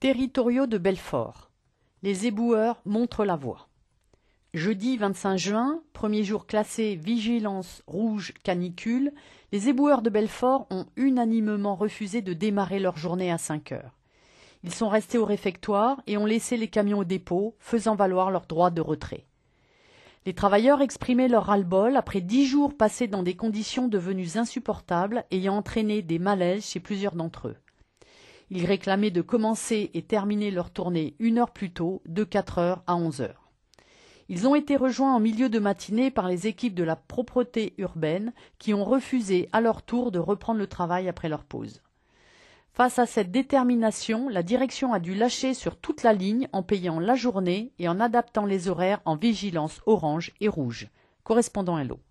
Territoriaux de Belfort. Les éboueurs montrent la voie. Jeudi 25 juin, premier jour classé vigilance rouge canicule, les éboueurs de Belfort ont unanimement refusé de démarrer leur journée à 5 heures. Ils sont restés au réfectoire et ont laissé les camions au dépôt, faisant valoir leur droit de retrait. Les travailleurs exprimaient leur ras-le-bol après 10 jours passés dans des conditions devenues insupportables, ayant entraîné des malaises chez plusieurs d'entre eux. Ils réclamaient de commencer et terminer leur tournée 1 heure plus tôt, de 4 heures à 11 heures. Ils ont été rejoints en milieu de matinée par les équipes de la propreté urbaine qui ont refusé à leur tour de reprendre le travail après leur pause. Face à cette détermination, la direction a dû lâcher sur toute la ligne en payant la journée et en adaptant les horaires en vigilance orange et rouge. Correspondant Hello.